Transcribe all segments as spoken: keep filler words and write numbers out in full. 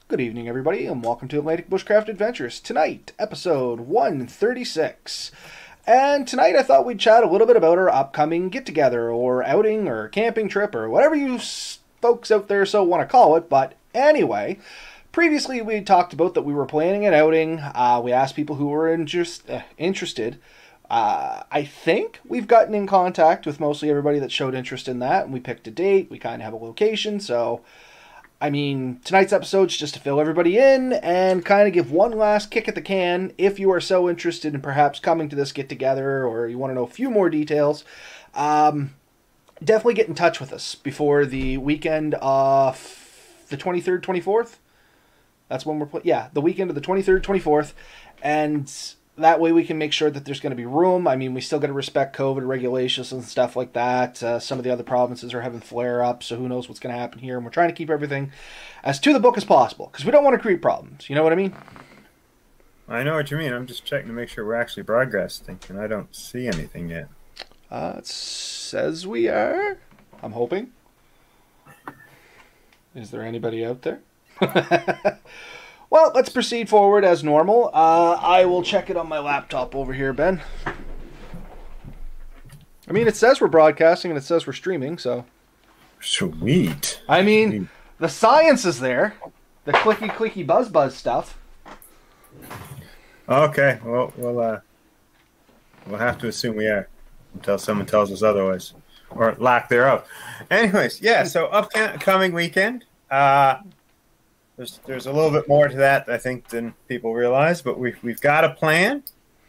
Good evening, everybody, and welcome to Atlantic Bushcraft Adventures. Tonight, episode one thirty-six. And tonight I thought we'd chat a little bit about our upcoming get-together, or outing, or camping trip, or whatever you folks out there so want to call it. But anyway, previously we talked about that we were planning an outing. Uh, we asked people who were interest, uh, interested. Uh, I think we've gotten in contact with mostly everybody that showed interest in that, and we picked a date. We kind of have a location, so... I mean, tonight's episode is just to fill everybody in and kind of give one last kick at the can. If you are so interested in perhaps coming to this get-together or you want to know a few more details, um, definitely get in touch with us before the weekend of the twenty-third, twenty-fourth. That's when we're playing. Yeah, the weekend of the twenty-third, twenty-fourth. And that way we can make sure that there's going to be room. I mean, we still got to respect COVID regulations and stuff like that. Uh, some of the other provinces are having flare-ups, so who knows what's going to happen here. And we're trying to keep everything as to the book as possible, because we don't want to create problems. You know what I mean? I know what you mean. I'm just checking to make sure we're actually broadcasting, and I don't see anything yet. Uh, it says we are. I'm hoping. Is there anybody out there? Well, let's proceed forward as normal. Uh, I will check it on my laptop over here, Ben. I mean, it says we're broadcasting and it says we're streaming, so... Sweet. I mean, the science is there. The clicky, clicky, buzz, buzz stuff. Okay, well, we'll, uh, we'll have to assume we are until someone tells us otherwise. Or lack thereof. Anyways, yeah, so upcoming weekend... Uh, There's there's a little bit more to that, I think, than people realize, but we've, we've got a plan.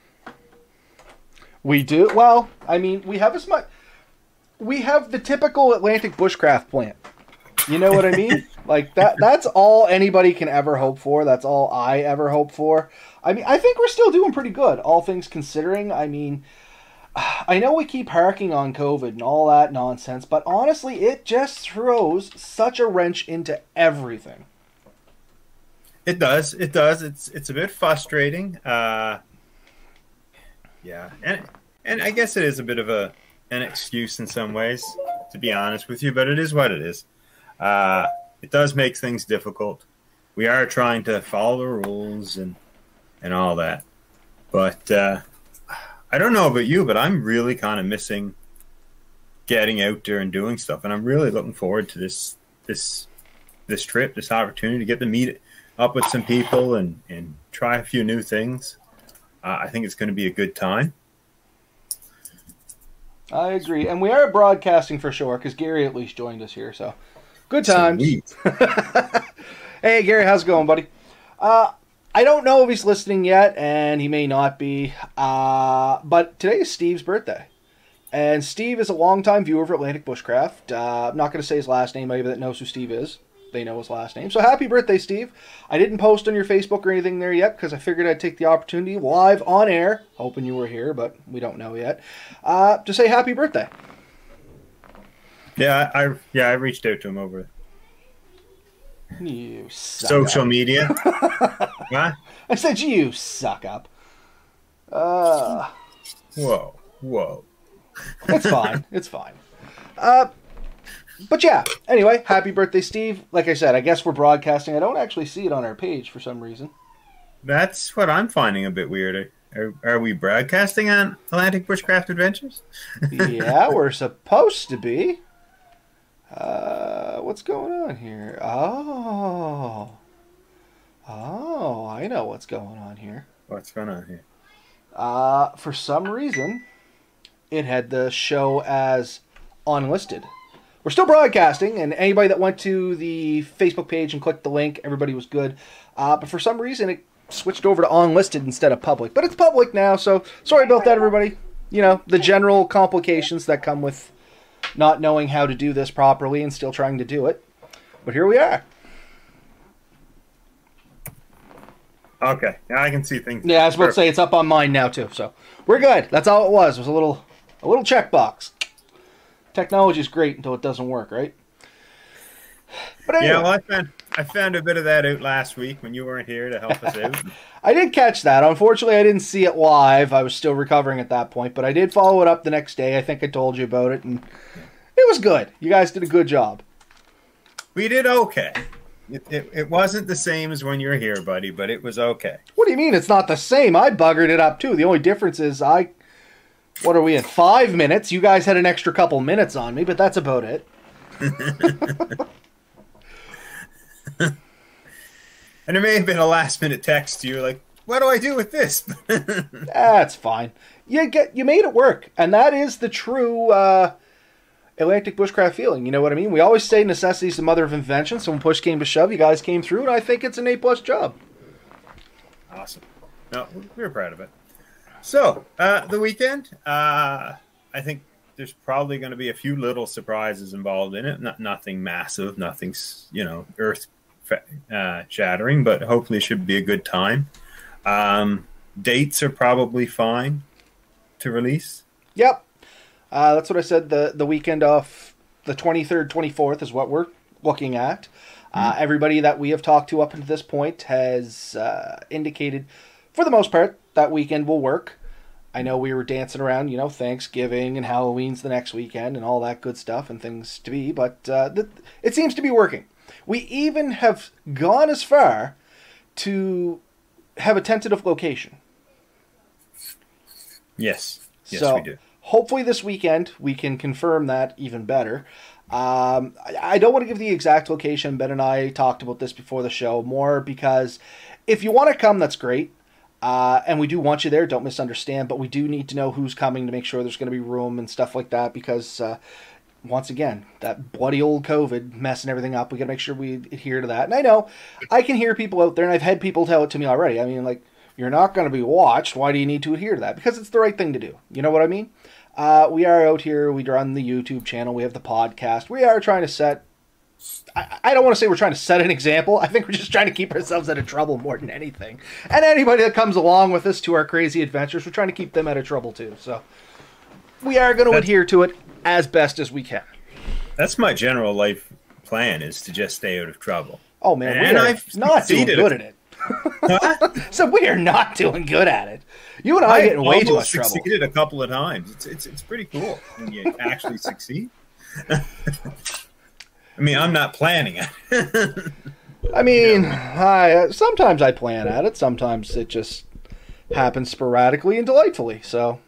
We do? Well, I mean, we have as much... We have the typical Atlantic bushcraft plan. You know what I mean? Like, that that's all anybody can ever hope for. That's all I ever hope for. I mean, I think we're still doing pretty good, all things considering. I mean, I know we keep harking on COVID and all that nonsense, but honestly, it just throws such a wrench into everything. It does. It does. It's it's a bit frustrating. Uh, yeah, and and I guess it is a bit of a an excuse in some ways, to be honest with you. But it is what it is. Uh, it does make things difficult. We are trying to follow the rules and and all that. But uh, I don't know about you, but I'm really kind of missing getting out there and doing stuff, and I'm really looking forward to this this this trip, this opportunity to get to meet up with some people and, and try a few new things. Uh, I think it's going to be a good time. I agree. And we are broadcasting for sure, because Gary at least joined us here, so good times. Hey, Gary, how's it going, buddy? Uh, I don't know if he's listening yet, and he may not be, uh, but today is Steve's birthday. And Steve is a longtime viewer of Atlantic Bushcraft. Uh, I'm not going to say his last name. Anybody that knows who Steve is, they know his last name. So happy birthday, Steve. I didn't post on your Facebook or anything there yet because I figured I'd take the opportunity live on air, hoping you were here, but we don't know yet, uh, to say happy birthday. Yeah, I yeah I reached out to him over You suck social up. media. Huh? I said you suck up. Uh, whoa, whoa. It's fine. It's fine. Uh, But yeah, anyway, happy birthday, Steve. Like I said, I guess we're broadcasting. I don't actually see it on our page for some reason. That's what I'm finding a bit weird. Are, are we broadcasting on Atlantic Bushcraft Adventures? Yeah, we're supposed to be. Uh, what's going on here? Oh. Oh, I know what's going on here. What's going on here? Uh, for some reason, it had the show as unlisted. We're still broadcasting, and anybody that went to the Facebook page and clicked the link, everybody was good. Uh, but for some reason, it switched over to unlisted instead of public. But it's public now, so sorry about that, everybody. You know, the general complications that come with not knowing how to do this properly and still trying to do it. But here we are. Okay, now I can see things. Yeah, I was about to say, it's up on mine now, too. So we're good. That's all it was. It was a little, a little checkbox. Technology is great until it doesn't work, right? But anyway. Yeah, well, I found, I found a bit of that out last week when you weren't here to help us out. I did catch that. Unfortunately, I didn't see it live. I was still recovering at that point, but I did follow it up the next day. I think I told you about it, and it was good. You guys did a good job. We did okay. It, it, it wasn't the same as when you were here, buddy, but it was okay. What do you mean it's not the same? I buggered it up too. The only difference is I, what are we in, five minutes? You guys had an extra couple minutes on me, but that's about it. And there may have been a last minute text to you like, what do I do with this? That's fine. You get you made it work, and that is the true uh, Atlantic bushcraft feeling. You know what I mean? We always say necessity is the mother of invention. So when push came to shove, you guys came through, and I think it's an A plus job. Awesome. No, we were proud of it. So uh, the weekend, uh, I think there's probably going to be a few little surprises involved in it. Not nothing massive, nothing you know earth uh, shattering, but hopefully it should be a good time. Um, dates are probably fine to release. Yep. Uh, that's what I said. The the weekend of the twenty-third, twenty-fourth is what we're looking at. Uh, mm-hmm. Everybody that we have talked to up until this point has uh, indicated, for the most part, that weekend will work. I know we were dancing around, you know, Thanksgiving and Halloween's the next weekend and all that good stuff and things to be, but uh, th- it seems to be working. We even have gone as far to have a tentative location. Yes. Yes, so we do. Hopefully this weekend we can confirm that even better. Um, I, I don't want to give the exact location. Ben and I talked about this before the show more because if you want to come, that's great. Uh, and we do want you there. Don't misunderstand. But we do need to know who's coming to make sure there's going to be room and stuff like that because, uh, once again, that bloody old COVID messing everything up. We got to make sure we adhere to that. And I know I can hear people out there, and I've had people tell it to me already. I mean, like, you're not going to be watched. Why do you need to adhere to that? Because it's the right thing to do. You know what I mean? Uh, we are out here. We run the YouTube channel. We have the podcast. We are trying to set... I, I don't want to say we're trying to set an example. I think we're just trying to keep ourselves out of trouble more than anything. And anybody that comes along with us to our crazy adventures, we're trying to keep them out of trouble too. So we are going to That's, adhere to it as best as we can. That's my general life plan, is to just stay out of trouble. Oh, man, and we are I've not doing good at it. Huh? So we are not doing good at it. You and I, I are getting way too much trouble. I've succeeded a couple of times. It's, it's, it's pretty cool when you actually succeed. I mean, I'm not planning it. I mean, I sometimes I plan at it. Sometimes it just happens sporadically and delightfully. So,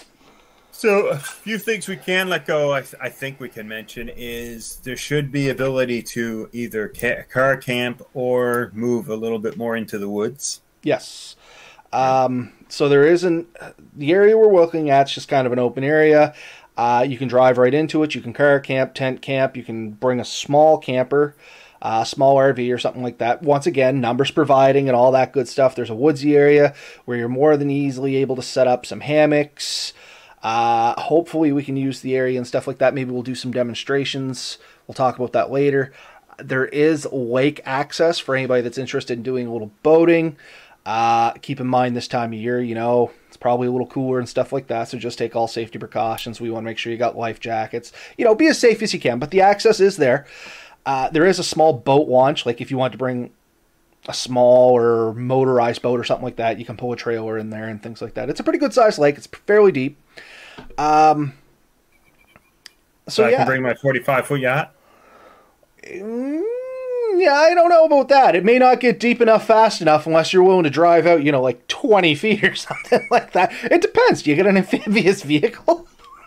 so a few things we can let go. I, th- I think we can mention is there should be ability to either ca- car camp or move a little bit more into the woods. Yes. Um, so there isn't the area we're looking at. It's just kind of an open area. Uh, you can drive right into it. You can car camp, tent camp. You can bring a small camper, a uh, small R V or something like that. Once again, numbers providing and all that good stuff. There's a woodsy area where you're more than easily able to set up some hammocks. Uh, hopefully we can use the area and stuff like that. Maybe we'll do some demonstrations. We'll talk about that later. There is lake access for anybody that's interested in doing a little boating. Uh, keep in mind this time of year, you know, it's probably a little cooler and stuff like that. So just take all safety precautions. We want to make sure you got life jackets, you know, be as safe as you can, but the access is there. Uh, there is a small boat launch. Like if you want to bring a small or motorized boat or something like that, you can pull a trailer in there and things like that. It's a pretty good sized lake. It's fairly deep. Um, so, so I yeah. can bring my forty-five foot yacht. Mm, yeah, I don't know about that. It may not get deep enough fast enough unless you're willing to drive out, you know, like twenty feet or something like that. It depends. Do you get an amphibious vehicle?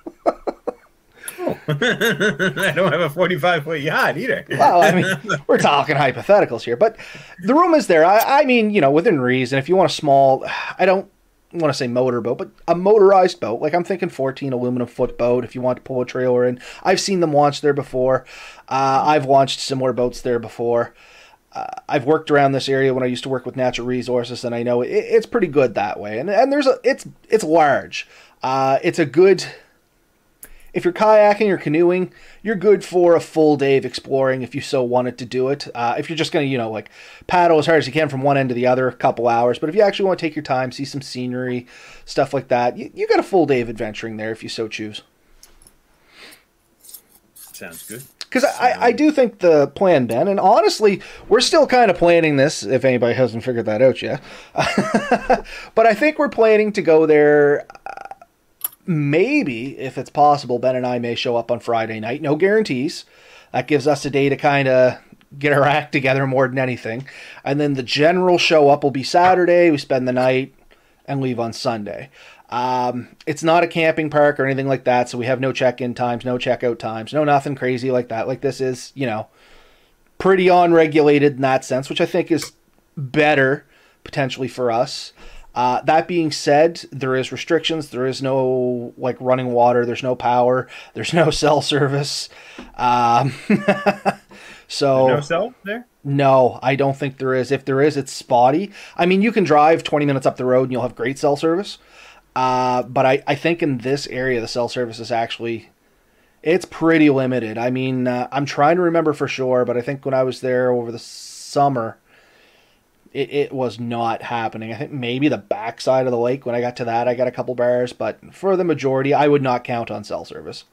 Oh. I don't have a forty-five foot yacht either. Well, I mean, we're talking hypotheticals here, but the room is there. I, I mean, you know, within reason. If you want a small, I don't want to say motorboat, but a motorized boat. Like I'm thinking fourteen aluminum foot boat. If you want to pull a trailer in, I've seen them launch there before. Uh, I've launched similar boats there before. Uh, I've worked around this area when I used to work with natural resources, and I know it, it's pretty good that way. And and there's a it's it's large. Uh, it's a good. If you're kayaking or canoeing, you're good for a full day of exploring if you so wanted to do it. Uh, if you're just going to, you know, like paddle as hard as you can from one end to the other, a couple hours. But if you actually want to take your time, see some scenery, stuff like that, you, you got a full day of adventuring there if you so choose. Sounds good. Because I, I do think the plan, Ben, and honestly, we're still kind of planning this, if anybody hasn't figured that out yet. But I think we're planning to go there... Uh, Maybe, if it's possible, Ben and I may show up on Friday night. No guarantees. That gives us a day to kind of get our act together more than anything. And then the general show up will be Saturday. We spend the night and leave on Sunday. Um, it's not a camping park or anything like that, so we have no check-in times, no check-out times, no nothing crazy like that. Like, this is, you know, pretty unregulated in that sense, which I think is better potentially for us. Uh, that being said, there is restrictions. There is no, like, running water. There's no power. There's no cell service. Um, so no cell there? No, I don't think there is. If there is, it's spotty. I mean, you can drive twenty minutes up the road and you'll have great cell service. Uh, but I, I think in this area, the cell service is actually, it's pretty limited. I mean, uh, I'm trying to remember for sure, but I think when I was there over the summer, it, it was not happening. I think maybe the backside of the lake, when I got to that, I got a couple bars, but for the majority, I would not count on cell service.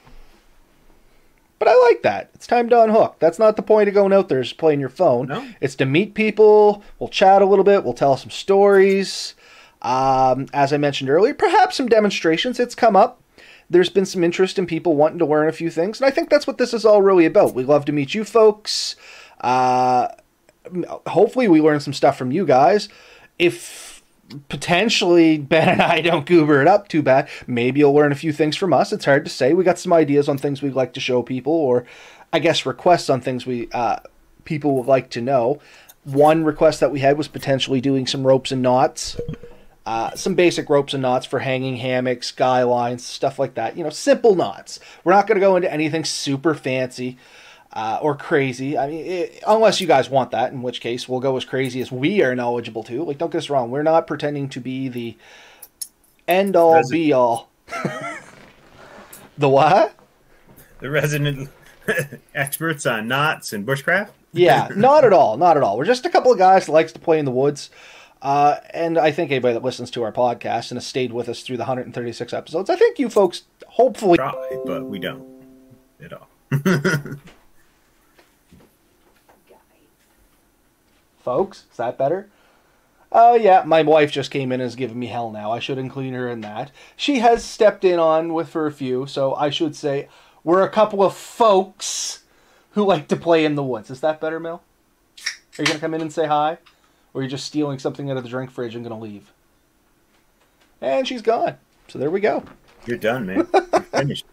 But I like that. It's time to unhook. That's not the point of going out there, is playing your phone. No. It's to meet people. We'll chat a little bit. We'll tell some stories. Um, as I mentioned earlier, perhaps some demonstrations. It's come up. There's been some interest in people wanting to learn a few things, and I think that's what this is all really about. We love to meet you folks. Uh, hopefully we learn some stuff from you guys. If potentially Ben and I don't goober it up too bad, maybe you'll learn a few things from us. It's hard to say. We got some ideas on things we'd like to show people, or I guess requests on things we uh, people would like to know. One request that we had was potentially doing some ropes and knots. Uh, some basic ropes and knots for hanging hammocks, guy lines, stuff like that. You know, simple knots. We're not going to go into anything super fancy uh, or crazy. I mean, it, unless you guys want that, in which case we'll go as crazy as we are knowledgeable to. Like, don't get us wrong. We're not pretending to be the end-all, Resident. be-all. The what? The resident experts on knots and bushcraft? Yeah, not at all. Not at all. We're just a couple of guys that likes to play in the woods. Uh, and I think anybody that listens to our podcast and has stayed with us through the one hundred thirty-six episodes, I think you folks hopefully try, but we don't at all. Folks, is that better? Oh, uh, yeah, my wife just came in and is giving me hell now. I should include her in that. She has stepped in on with for a few, so I should say we're a couple of folks who like to play in the woods. Is that better, Mel? Are you going to come in and say hi? Or are you just stealing something out of the drink fridge and going to leave? And she's gone. So there we go. You're done, man. You're finished.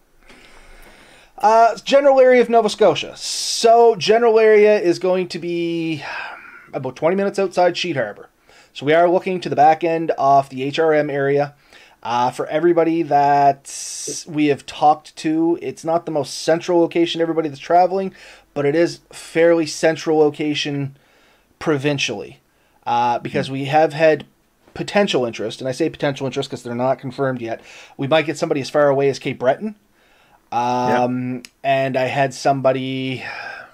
Uh, general area of Nova Scotia. So general area is going to be about twenty minutes outside Sheet Harbor. So we are looking to the back end of the H R M area. Uh, for everybody that we have talked to, it's not the most central location, everybody that's traveling, but it is fairly central location provincially, uh, because we have had potential interest, and I say potential interest because they're not confirmed yet. We might get somebody as far away as Cape Breton, um, yep. And I had somebody.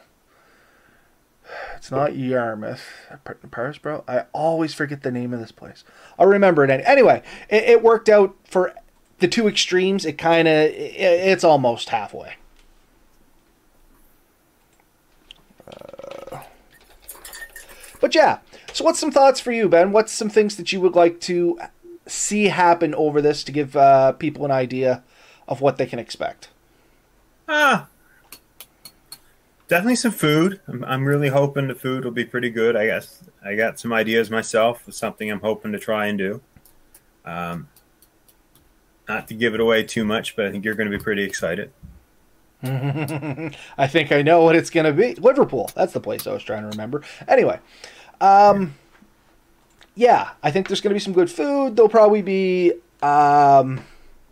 It's not Yarmouth, Parisbro. I always forget the name of this place. I'll remember it anyway. It, it worked out for the two extremes. It kind of it, it's almost halfway. Uh, But yeah, so what's some thoughts for you, Ben? What's some things that you would like to see happen over this to give uh, people an idea of what they can expect? Ah, definitely some food. I'm, I'm really hoping the food will be pretty good. I guess I got some ideas myself of something I'm hoping to try and do. Um, not to give it away too much, but I think you're going to be pretty excited. I think I know what it's going to be. Liverpool. That's the place I was trying to remember. Anyway, um, yeah, I think there's going to be some good food. There'll probably be, um,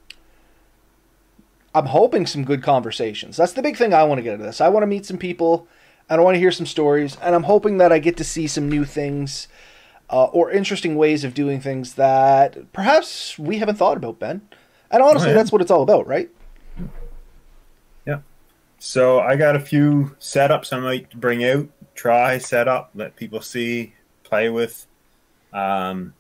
I'm hoping some good conversations. That's the big thing I want to get out of this. I want to meet some people, and I want to hear some stories, and I'm hoping that I get to see some new things uh, or interesting ways of doing things that perhaps we haven't thought about, Ben. And honestly, oh, yeah. That's what it's all about, right? Yeah. So I got a few setups I might bring out, try, set up, let people see, play with. Um,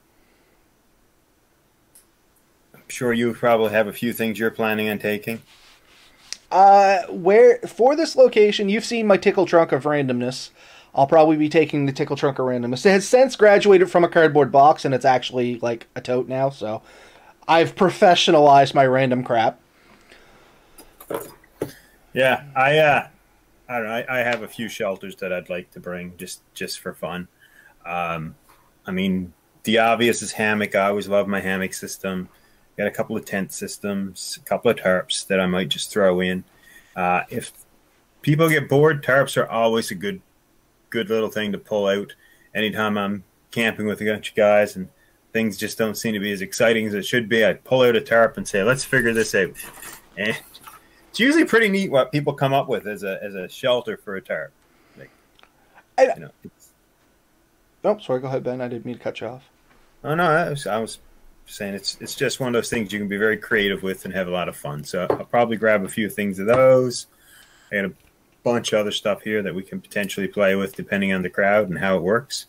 I'm sure you probably have a few things you're planning on taking. Uh, where for this location, you've seen my tickle trunk of randomness. I'll probably be taking the tickle trunk of randomness. It has since graduated from a cardboard box, and it's actually like a tote now. So I've professionalized my random crap. Yeah, I uh, I don't know. I, I have a few shelters that I'd like to bring just just for fun. Um, I mean, the obvious is hammock. I always love my hammock system. Got a couple of tent systems, a couple of tarps that I might just throw in. Uh, if people get bored, tarps are always a good good little thing to pull out anytime I'm camping with a bunch of guys and things just don't seem to be as exciting as it should be. I'd pull out a tarp and say, let's figure this out. And it's usually pretty neat what people come up with as a as a shelter for a tarp. Like, I, you know, it's, oh, sorry, go ahead, Ben. I didn't mean to cut you off. oh no, I was, I was saying it's it's just one of those things you can be very creative with and have a lot of fun. So I'll probably grab a few things of those. I got a bunch of other stuff here that we can potentially play with depending on the crowd and how it works.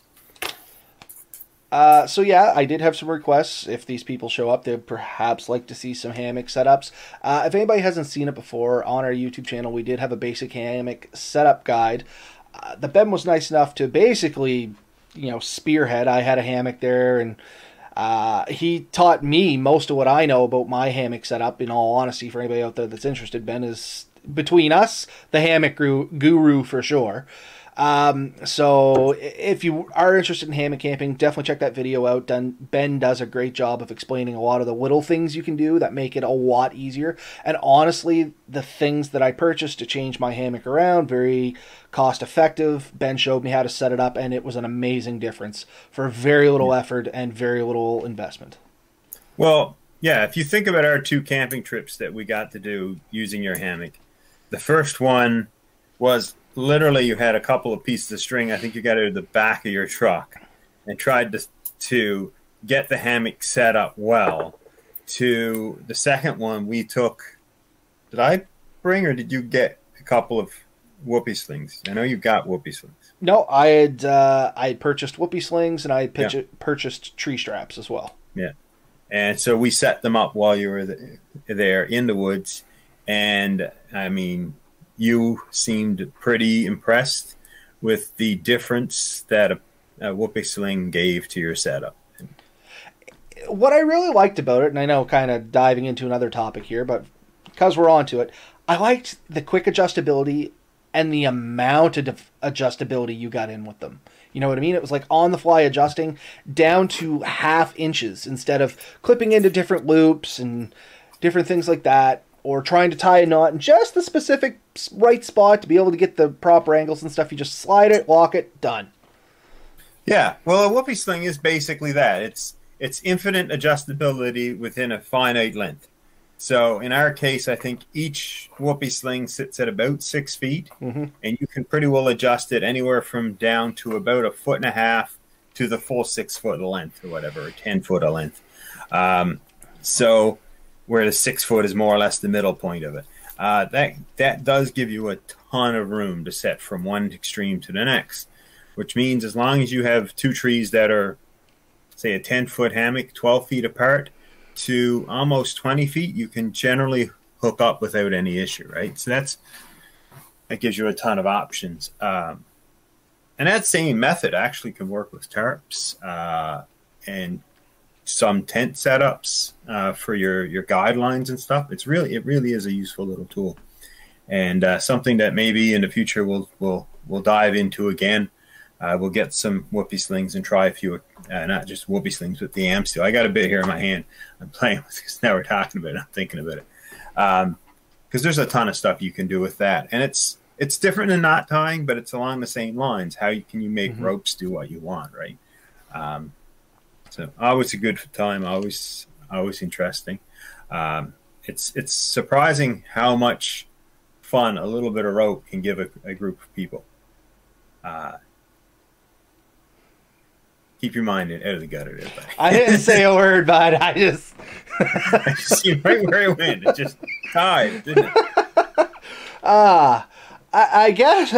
Uh, so yeah, I did have some requests. If these people show up, they'd perhaps like to see some hammock setups. Uh, if anybody hasn't seen it before, on our YouTube channel, we did have a basic hammock setup guide. Uh, the Ben was nice enough to basically, you know, spearhead. I had a hammock there, and uh, he taught me most of what I know about my hammock setup. In all honesty, for anybody out there that's interested, Ben is, between us, the hammock guru for sure. Um, so if you are interested in hammock camping, definitely check that video out. Done, Ben does a great job of explaining a lot of the little things you can do that make it a lot easier. And honestly, the things that I purchased to change my hammock around, very cost effective. Ben showed me how to set it up, and it was an amazing difference for very little effort and very little investment. Well, yeah, if you think about our two camping trips that we got to do using your hammock, the first one was literally you had a couple of pieces of string. I think you got it at the back of your truck and tried to to get the hammock set up well. To the second one, we took. Did I bring or did you get a couple of whoopee slings? I know you got whoopee slings. No, I had uh, I had purchased whoopee slings and I had pitch- Yeah. purchased tree straps as well. Yeah, and so we set them up while you were th- there in the woods, and I mean. You seemed pretty impressed with the difference that a, a whoopee sling gave to your setup. What I really liked about it, and I know kind of diving into another topic here, but because we're onto it, I liked the quick adjustability and the amount of def- adjustability you got in with them. You know what I mean? It was like on the fly adjusting down to half inches instead of clipping into different loops and different things like that. Or trying to tie a knot in just the specific right spot to be able to get the proper angles and stuff. You just slide it, lock it, done. Yeah, well, a whoopee sling is basically that. It's it's infinite adjustability within a finite length. So in our case, I think each whoopee sling sits at about six feet, mm-hmm. and you can pretty well adjust it anywhere from down to about a foot and a half to the full six foot of length or whatever, or ten foot of length. Um, so... where the six foot is more or less the middle point of it. Uh, that that does give you a ton of room to set from one extreme to the next, which means as long as you have two trees that are, say, a ten-foot hammock, twelve feet apart to almost twenty feet, you can generally hook up without any issue, right? So that's that gives you a ton of options. Um, and that same method actually can work with tarps uh, and some tent setups uh, for your your guidelines and stuff. It's really it really is a useful little tool, and uh, something that maybe in the future we'll we'll we'll dive into again. Uh, we'll get some whoopee slings and try a few, uh, not just whoopee slings, but the Amsteel. I got a bit here in my hand. I'm playing with because now we're talking about it. I'm thinking about it because um, there's a ton of stuff you can do with that, and it's it's different than knot tying, but it's along the same lines. How you, can you make mm-hmm. ropes do what you want, right? Um, So always a good time, always always interesting. Um, it's it's surprising how much fun a little bit of rope can give a, a group of people. Uh, keep your mind out of the gutter there, buddy. I didn't say a word, bud. I just... I just see right where it went. It just tied, didn't it? Ah, uh, I, I guess...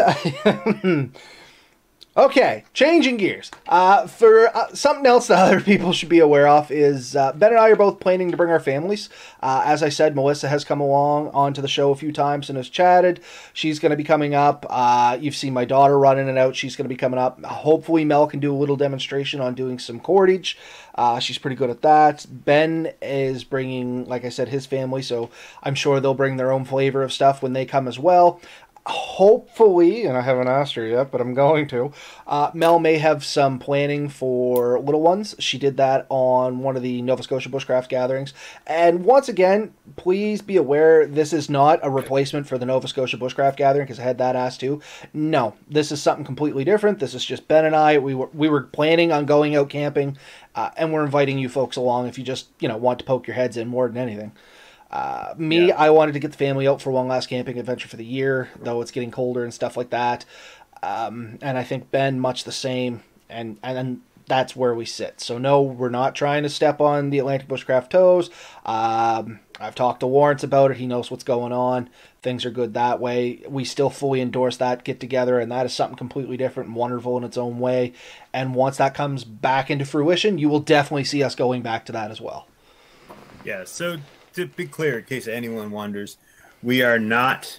Okay, changing gears. Uh, for uh, something else that other people should be aware of is uh, Ben and I are both planning to bring our families. Uh, as I said, Melissa has come along onto the show a few times and has chatted. She's going to be coming up. Uh, you've seen my daughter run in and out. She's going to be coming up. Hopefully Mel can do a little demonstration on doing some cordage. Uh, she's pretty good at that. Ben is bringing, like I said, his family, so I'm sure they'll bring their own flavor of stuff when they come as well. Hopefully, and I haven't asked her yet, but I'm going to. Uh, Mel may have some planning for little ones. She did that on one of the Nova Scotia Bushcraft gatherings. And once again, please be aware this is not a replacement for the Nova Scotia Bushcraft gathering, because I had that asked too. No, this is something completely different. This is just Ben and I. We were we were planning on going out camping, uh, and we're inviting you folks along if you just you know want to poke your heads in more than anything. Uh, me, Yeah. I wanted to get the family out for one last camping adventure for the year, though it's getting colder and stuff like that. Um, and I think Ben, much the same, and and then that's where we sit. So no, we're not trying to step on the Atlantic Bushcraft toes. Um, I've talked to Lawrence about it. He knows what's going on. Things are good that way. We still fully endorse that get together, and that is something completely different and wonderful in its own way. And once that comes back into fruition, you will definitely see us going back to that as well. Yeah, so to be clear, in case anyone wonders, we are not,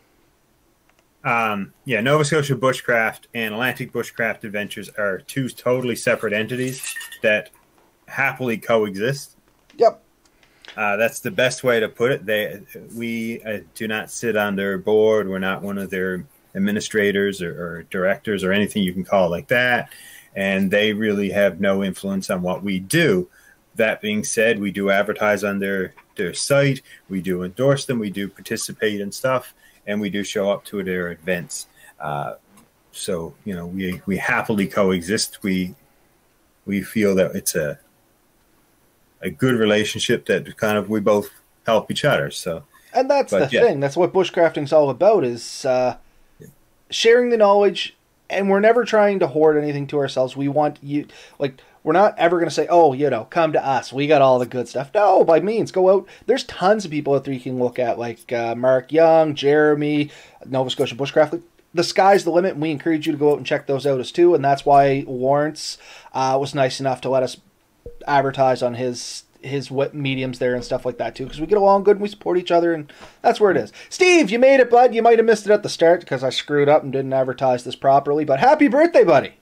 um, yeah, Nova Scotia Bushcraft and Atlantic Bushcraft Adventures are two totally separate entities that happily coexist. Yep. Uh, that's the best way to put it. They, we uh, do not sit on their board. We're not one of their administrators or, or directors or anything you can call it like that. And they really have no influence on what we do. That being said, we do advertise on their, their site. We do endorse them. We do participate in stuff, and we do show up to their events. Uh, so, you know, we we happily coexist. We we feel that it's a a good relationship that kind of we both help each other. So, And that's but, the yeah. thing. That's what bushcrafting's all about, is uh, sharing the knowledge, and we're never trying to hoard anything to ourselves. We want you, like, we're not ever going to say, oh, you know, come to us. We got all the good stuff. No, by means, go out. There's tons of people out there you can look at, like uh, Mark Young, Jeremy, Nova Scotia Bushcraft. The sky's the limit, and we encourage you to go out and check those out as too. And that's why Lawrence uh, was nice enough to let us advertise on his his web mediums there and stuff like that too, because we get along good and we support each other, and that's where it is. Steve, you made it, bud. You might have missed it at the start because I screwed up and didn't advertise this properly, but happy birthday, buddy.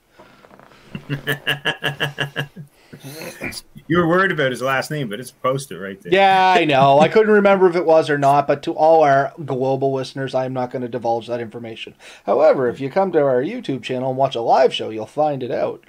You were worried about his last name, but it's posted right there. Yeah, I know. I couldn't remember if it was or not, but to all our global listeners, I'm not going to divulge that information. However, if you come to our YouTube channel and watch a live show, you'll find it out.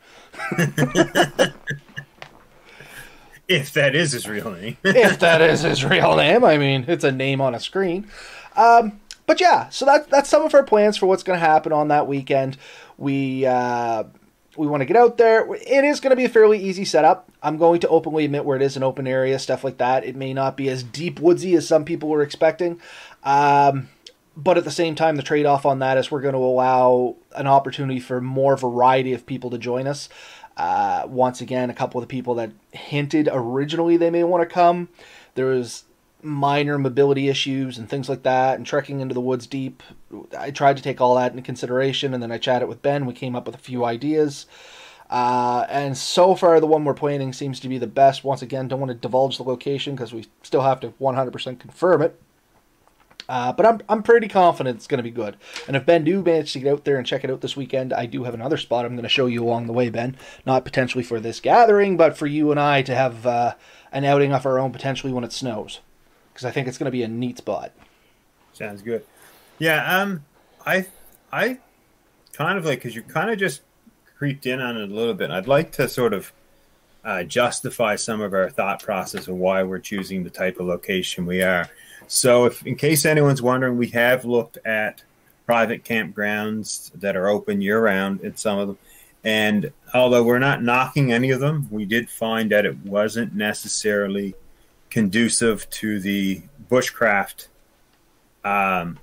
If that is his real name. If that is his real name. I mean, it's a name on a screen. Um, but yeah, so that, that's some of our plans for what's going to happen on that weekend. We... Uh, We want to get out there. It is going to be a fairly easy setup. I'm going to openly admit where it is an open area, stuff like that. It may not be as deep woodsy as some people were expecting. Um, but at the same time, the trade-off on that is we're going to allow an opportunity for more variety of people to join us. Uh, once again, a couple of the people that hinted originally they may want to come. There was minor mobility issues and things like that, and trekking into the woods deep. I tried to take all that into consideration, and then I chatted with Ben. We came up with a few ideas. Uh, and so far, the one we're planning seems to be the best. Once again, don't want to divulge the location because we still have to one hundred percent confirm it. Uh, but I'm I'm pretty confident it's going to be good. And if Ben do manage to get out there and check it out this weekend, I do have another spot I'm going to show you along the way, Ben. Not potentially for this gathering, but for you and I to have uh, an outing of our own potentially when it snows. Because I think it's going to be a neat spot. Sounds good. Yeah, um, I, I kind of like, because you kind of just creeped in on it a little bit. I'd like to sort of uh, justify some of our thought process of why we're choosing the type of location we are. So if, in case anyone's wondering, we have looked at private campgrounds that are open year-round in some of them. And although we're not knocking any of them, we did find that it wasn't necessarily conducive to the bushcraft um,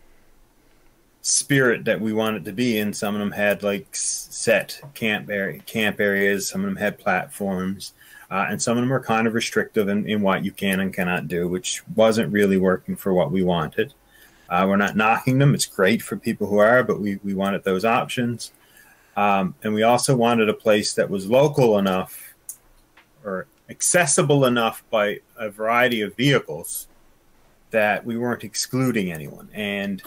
spirit that we wanted to be in. Some of them had like set camp area, camp areas. Some of them had platforms, uh, and some of them were kind of restrictive in, in what you can and cannot do, which wasn't really working for what we wanted. Uh, we're not knocking them. It's great for people who are, but we, we wanted those options. Um, and we also wanted a place that was local enough or accessible enough by a variety of vehicles that we weren't excluding anyone. And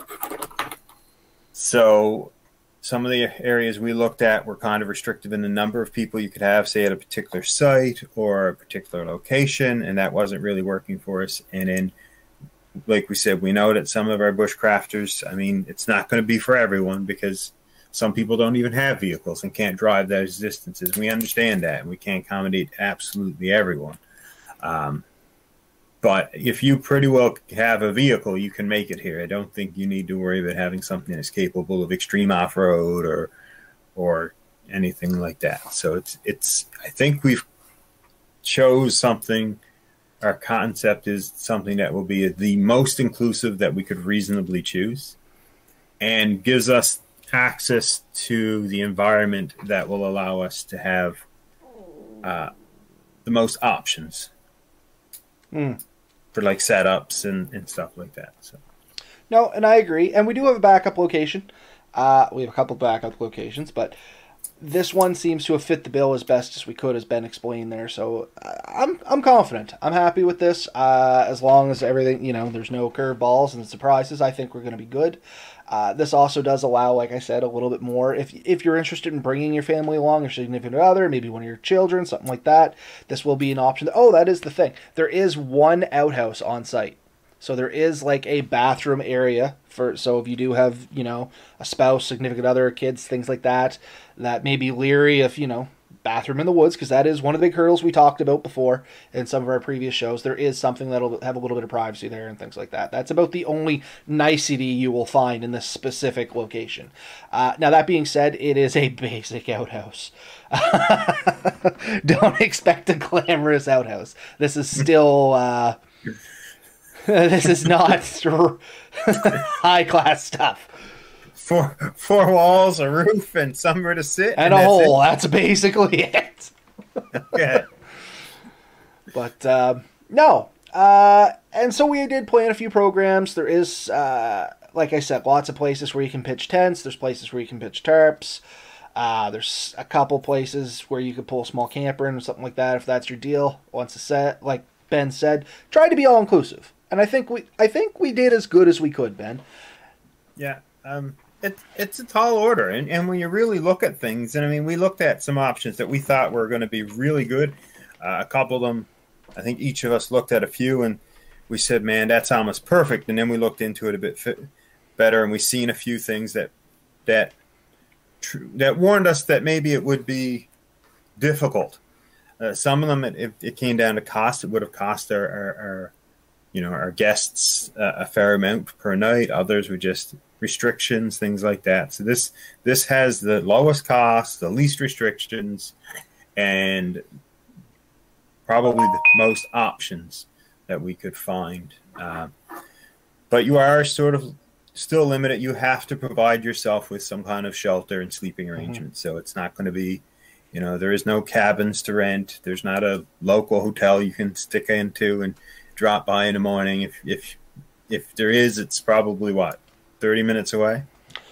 so some of the areas we looked at were kind of restrictive in the number of people you could have, say, at a particular site or a particular location, and that wasn't really working for us. And then like we said, we know that some of our bushcrafters, I mean, it's not going to be for everyone because some people don't even have vehicles and can't drive those distances. We understand that, and we can't accommodate absolutely everyone. Um, but if you pretty well have a vehicle, you can make it here. I don't think you need to worry about having something that's capable of extreme off-road or or anything like that. So it's it's. I think we've chose something. Our concept is something that will be the most inclusive that we could reasonably choose, and gives us access to the environment that will allow us to have uh, the most options mm. for like setups and, and stuff like that. So, no, and I agree. And we do have a backup location. Uh, we have a couple backup locations, but this one seems to have fit the bill as best as we could, as Ben explained there. So uh, I'm I'm confident. I'm happy with this. Uh, as long as everything, you know, there's no curveballs and surprises, I think we're going to be good. Uh, this also does allow, like I said, a little bit more. If if you're interested in bringing your family along, your significant other, maybe one of your children, something like that, this will be an option. Oh, that is the thing. There is one outhouse on site. So there is like a bathroom area for, so if you do have, you know, a spouse, significant other, kids, things like that, that may be leery of, you know, bathroom in the woods, because that is one of the big hurdles we talked about before in some of our previous shows. There is something that'll have a little bit of privacy there and things like that. That's about the only nicety you will find in this specific location. Uh, now, that being said, it is a basic outhouse. Don't expect a glamorous outhouse. This is still... Uh, this is not high class stuff. Four four walls, a roof, and somewhere to sit, and, and a hole. It. That's basically it. Yeah. But uh, no, uh, and so we did plan a few programs. There is, uh, like I said, lots of places where you can pitch tents. There's places where you can pitch tarps. Uh, there's a couple places where you could pull a small camper in or something like that if that's your deal. Once a set, like Ben said, try to be all inclusive. And I think we, I think we did as good as we could, Ben. Yeah, um, it's it's a tall order, and and when you really look at things, and I mean, we looked at some options that we thought were going to be really good. Uh, a couple of them, I think each of us looked at a few, and we said, "Man, that's almost perfect." And then we looked into it a bit fit, better, and we seen a few things that that tr- that warned us that maybe it would be difficult. Uh, some of them, it, it, it came down to cost. It would have cost our, our, our you know, our guests uh, a fair amount per night. Others were just restrictions, things like that. So this this has the lowest cost, the least restrictions, and probably the most options that we could find. Uh, but you are sort of still limited. You have to provide yourself with some kind of shelter and sleeping arrangement. Mm-hmm. So it's not going to be, you know, there is no cabins to rent. There's not a local hotel you can stick into and drop by in the morning. If if if there is, it's probably what, thirty minutes away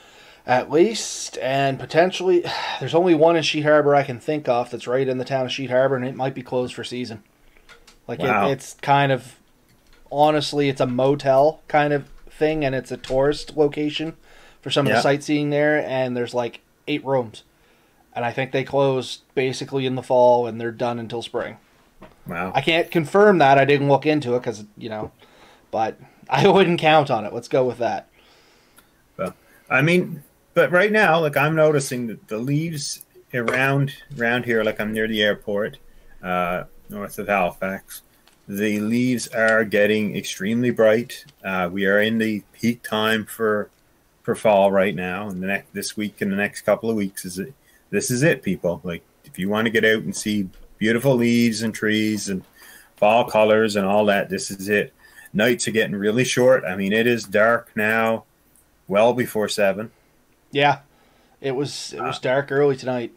at least, and potentially there's only one in Sheet Harbor I can think of that's right in the town of Sheet Harbor, and it might be closed for season. Like wow. it, it's kind of, honestly, it's a motel kind of thing, and it's a tourist location for some of yeah. the sightseeing there, and there's like eight rooms, and I think they close basically in the fall, and they're done until spring. Wow. I can't confirm that. I didn't look into it because, you know, but I wouldn't count on it. Let's go with that. Well, I mean, but right now, like I'm noticing that the leaves around around here, like I'm near the airport, uh, north of Halifax, the leaves are getting extremely bright. Uh, we are in the peak time for for fall right now, and the next this week and the next couple of weeks is it. This is it, people. Like if you want to get out and see beautiful leaves and trees and fall colors and all that, this is it. Nights are getting really short. I mean, it is dark now, well before seven. Yeah, it was it was uh, dark early tonight.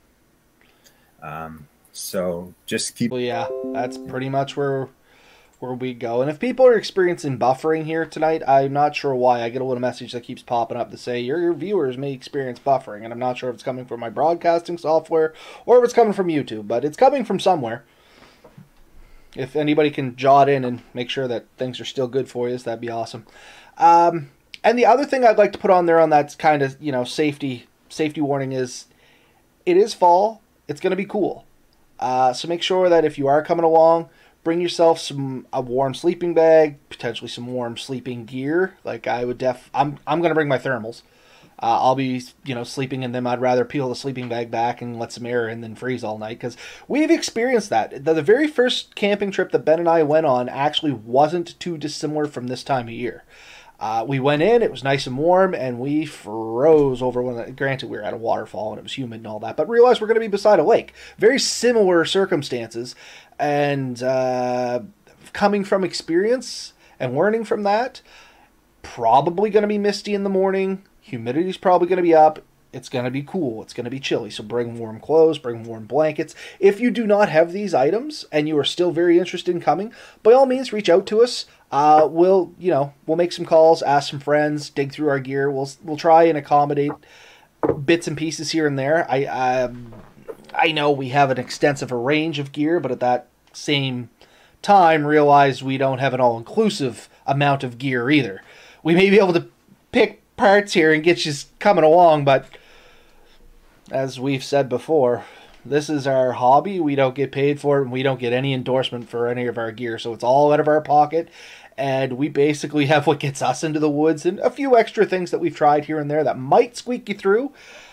Um, so just keep. Well, yeah, that's pretty much where where we go. And if people are experiencing buffering here tonight, I'm not sure why. I get a little message that keeps popping up to say your, your viewers may experience buffering, and I'm not sure if it's coming from my broadcasting software or if it's coming from YouTube, but it's coming from somewhere. If anybody can jot in and make sure that things are still good for you, that'd be awesome. Um, and the other thing I'd like to put on there on that kind of, you know, safety safety warning is it is fall. It's going to be cool. Uh, so make sure that if you are coming along, bring yourself some a warm sleeping bag, potentially some warm sleeping gear. Like I would def, I'm I'm gonna bring my thermals. Uh, I'll be, you know, sleeping in them. I'd rather peel the sleeping bag back and let some air in than freeze all night, because we've experienced that. The, the very first camping trip that Ben and I went on actually wasn't too dissimilar from this time of year. Uh, we went in, it was nice and warm, and we froze over when, granted, we were at a waterfall and it was humid and all that, but realized we're going to be beside a lake. Very similar circumstances, and uh, coming from experience and learning from that, probably going to be misty in the morning. Humidity's probably going to be up. It's going to be cool. It's going to be chilly. So bring warm clothes, bring warm blankets. If you do not have these items and you are still very interested in coming, by all means, reach out to us. Uh, we'll, you know, we'll make some calls, ask some friends, dig through our gear. We'll we'll try and accommodate bits and pieces here and there. I um, I know we have an extensive range of gear, but at that same time, realize we don't have an all-inclusive amount of gear either. We may be able to pick parts here and get you coming along, but as we've said before, this is our hobby. We don't get paid for it, and we don't get any endorsement for any of our gear, so it's all out of our pocket, and we basically have what gets us into the woods and a few extra things that we've tried here and there that might squeak you through,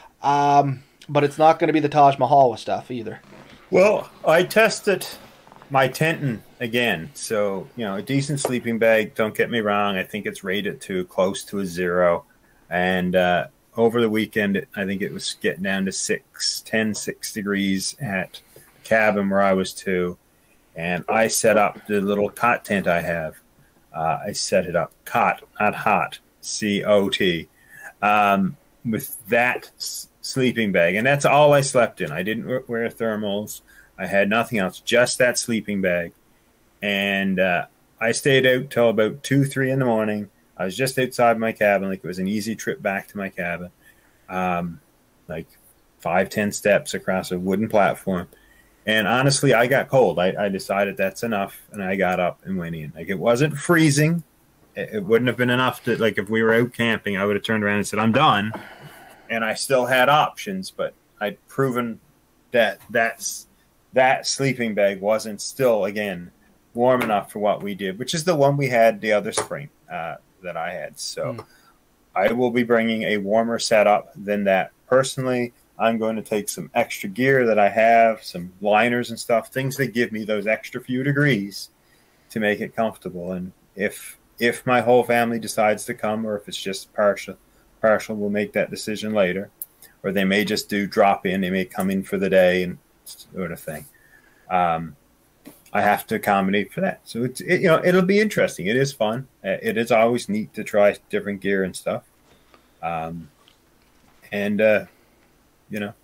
um, but it's not going to be the Taj Mahal with stuff either. Well, I tested my tenting again, so, you know, a decent sleeping bag, don't get me wrong, I think it's rated to close to a zero. And uh, over the weekend, I think it was getting down to six, ten, six degrees at the cabin where I was too. And I set up the little cot tent I have. Uh, I set it up cot, not hot, C O T, um, with that s- sleeping bag. And that's all I slept in. I didn't wear thermals. I had nothing else, just that sleeping bag. And uh, I stayed out till about two, three in the morning. I was just outside my cabin, like it was an easy trip back to my cabin, um, like five, ten steps across a wooden platform. And honestly, I got cold. I, I decided that's enough, and I got up and went in. Like it wasn't freezing. It, it wouldn't have been enough to, like if we were out camping, I would have turned around and said, I'm done. And I still had options, but I'd proven that that's, that sleeping bag wasn't still, again, warm enough for what we did, which is the one we had the other spring. Uh, that I had. So mm. I will be bringing a warmer setup than that. Personally, I'm going to take some extra gear that I have, some liners and stuff, things that give me those extra few degrees to make it comfortable. And if if my whole family decides to come, or if it's just partial, partial, we'll make that decision later. Or they may just do drop in. They may come in for the day and sort of thing. Um, I have to accommodate for that. So it's, it, you know, it'll be interesting. It is fun. It is always neat to try different gear and stuff. Um, and, uh, you know,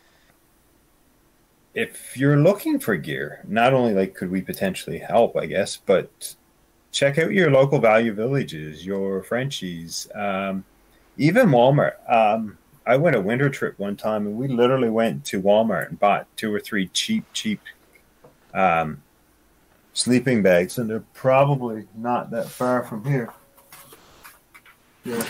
if you're looking for gear, not only like could we potentially help, I guess, but check out your local Value Villages, your Frenchies, um, even Walmart. Um, I went a winter trip one time, and we literally went to Walmart and bought two or three cheap, cheap, um, sleeping bags, and they're probably not that far from here. Yeah.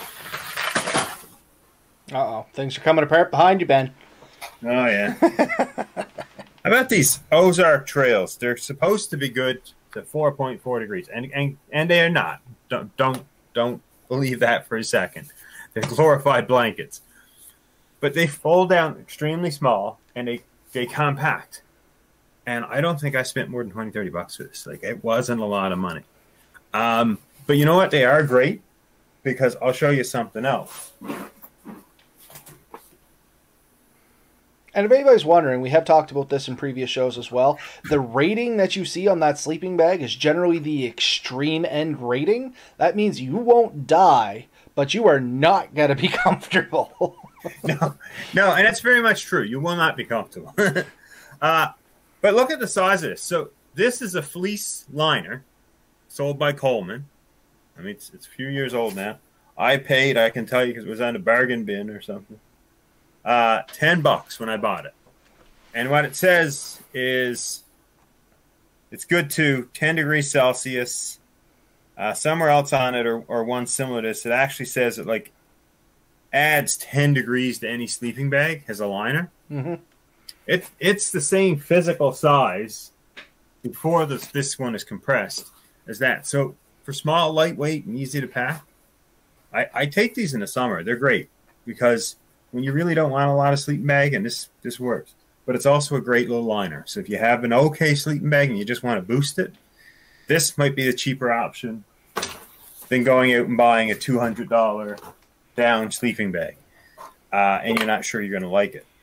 Uh-oh. Things are coming apart behind you, Ben. Oh, yeah. How about these Ozark trails? They're supposed to be good to four point four degrees, and and, and they are not. Don't, don't, don't believe that for a second. They're glorified blankets. But they fold down extremely small, and they, they compact. And I don't think I spent more than twenty, thirty bucks for this. Like, it wasn't a lot of money. Um, but you know what? They are great, because I'll show you something else. And if anybody's wondering, we have talked about this in previous shows as well. The rating that you see on that sleeping bag is generally the extreme end rating. That means you won't die, but you are not going to be comfortable. no, no, and that's very much true. You will not be comfortable. uh, but look at the size of this. So this is a fleece liner sold by Coleman. I mean, it's, it's a few years old now. I paid, I can tell you, because it was on a bargain bin or something, uh, ten bucks when I bought it. And what it says is it's good to ten degrees Celsius. Uh, somewhere else on it, or, or one similar to this, it actually says it like adds ten degrees to any sleeping bag as a liner. Mm-hmm. It, it's the same physical size before this this one is compressed is that. So for small, lightweight, and easy to pack, I, I take these in the summer. They're great because when you really don't want a lot of sleeping bag, and this this works. But it's also a great little liner. So if you have an okay sleeping bag and you just want to boost it, this might be the cheaper option than going out and buying a two hundred dollars down sleeping bag. Uh, and you're not sure you're going to like it.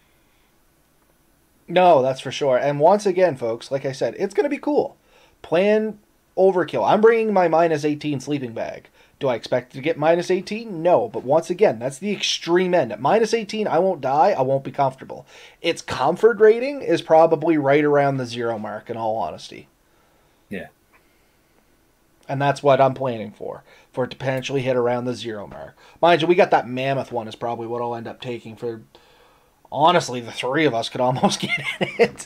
No, that's for sure. And once again, folks, like I said, it's going to be cool. Plan overkill. I'm bringing my minus eighteen sleeping bag. Do I expect to get minus eighteen? No. But once again, that's the extreme end. At minus eighteen, I won't die. I won't be comfortable. Its comfort rating is probably right around the zero mark, in all honesty. Yeah. And that's what I'm planning for, for it to potentially hit around the zero mark. Mind you, we got that mammoth one is probably what I'll end up taking for, honestly, the three of us could almost get in it.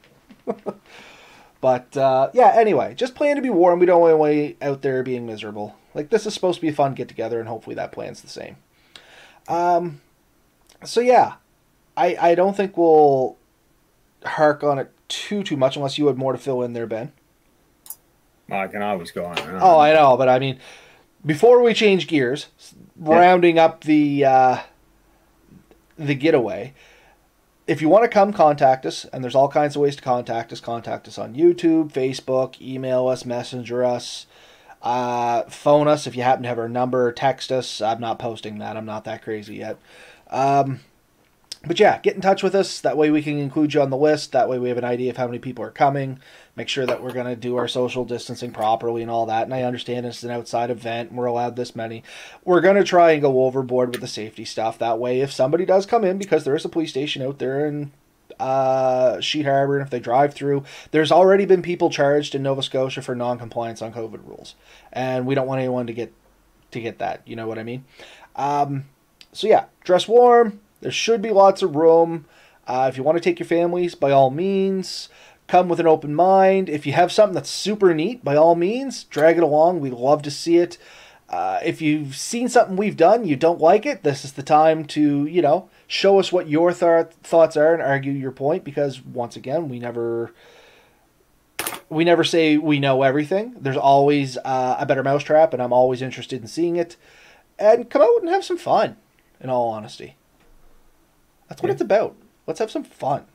But, uh, yeah, anyway, just plan to be warm. We don't want to wait out there being miserable. Like, this is supposed to be a fun get-together, and hopefully that plan's the same. Um, so, yeah, I, I don't think we'll hark on it too, too much, unless you had more to fill in there, Ben. Well, I can always go on. I oh, I know, but I mean, before we change gears, yeah. rounding up the uh, the getaway, if you want to come, contact us, and there's all kinds of ways to contact us. Contact us on YouTube, Facebook, email us, messenger us, uh, phone us if you happen to have our number, text us. I'm not posting that. I'm not that crazy yet. Um, but yeah, get in touch with us. That way we can include you on the list. That way we have an idea of how many people are coming. Make sure that we're going to do our social distancing properly and all that. And I understand it's an outside event and we're allowed this many. We're going to try and go overboard with the safety stuff. That way, if somebody does come in, because there is a police station out there in uh, Sheet Harbor, and if they drive through, there's already been people charged in Nova Scotia for non-compliance on COVID rules. And we don't want anyone to get to get that. You know what I mean? Um, so yeah, dress warm. There should be lots of room. Uh, if you want to take your families, by all means, come with an open mind. If you have something that's super neat, by all means, drag it along. We'd love to see it. Uh, if you've seen something we've done, you don't like it, this is the time to, you know, show us what your th- thoughts are and argue your point, because once again, we never... We never say we know everything. There's always uh, a better mousetrap, and I'm always interested in seeing it. And come out and have some fun, in all honesty. That's what yeah. it's about. Let's have some fun.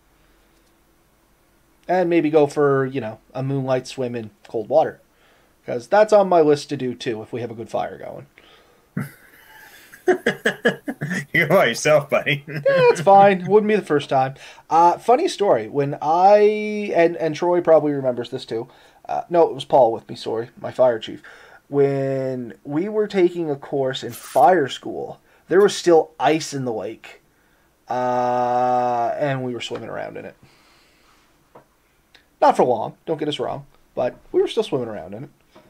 And maybe go for, you know, a moonlight swim in cold water. Because that's on my list to do, too, if we have a good fire going. You're by yourself, buddy. Yeah, it's fine. Wouldn't be the first time. Uh, funny story. When I... And, and Troy probably remembers this, too. Uh, no, it was Paul with me, sorry. My fire chief. When we were taking a course in fire school, there was still ice in the lake. Uh, and we were swimming around in it. Not for long, don't get us wrong, but we were still swimming around in it.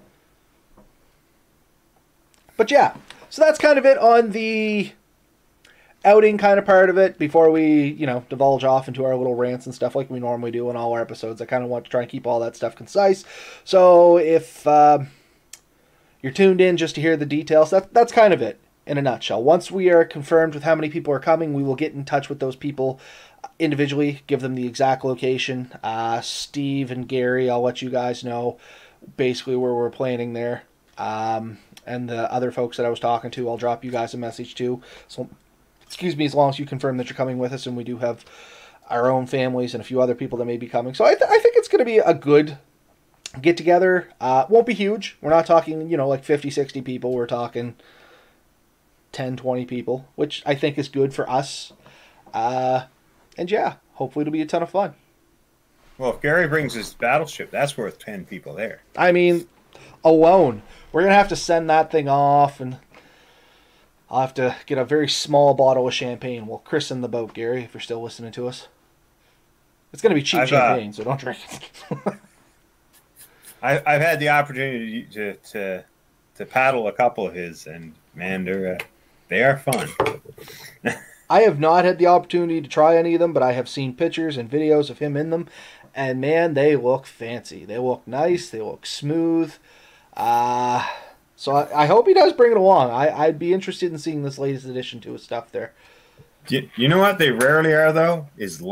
But yeah, so that's kind of it on the outing kind of part of it before we, you know, divulge off into our little rants and stuff like we normally do in all our episodes. I kind of want to try and keep all that stuff concise. So if uh, you're tuned in just to hear the details, that, that's kind of it. In a nutshell, once we are confirmed with how many people are coming, we will get in touch with those people individually, give them the exact location. Uh, Steve and Gary, I'll let you guys know basically where we're planning there. Um, and the other folks that I was talking to, I'll drop you guys a message too. So, excuse me, as long as you confirm that you're coming with us, and we do have our own families and a few other people that may be coming. So I, th- I think it's going to be a good get together. Uh, won't be huge. We're not talking, you know, like fifty, sixty people. We're talking ten, twenty people, which I think is good for us. Uh, and yeah, hopefully it'll be a ton of fun. Well, if Gary brings his battleship, that's worth ten people there. I mean, alone. We're going to have to send that thing off, and I'll have to get a very small bottle of champagne. We'll christen the boat, Gary, if you're still listening to us. It's going to be cheap I've, champagne, uh, so don't drink it. I, I've had the opportunity to, to, to paddle a couple of his, and man, they're... Uh, They are fun. I have not had the opportunity to try any of them, but I have seen pictures and videos of him in them, and man, they look fancy. They look nice. They look smooth. Uh, so I, I hope he does bring it along. I, I'd be interested in seeing this latest addition to his stuff there. You, you know what they rarely are, though? Is light.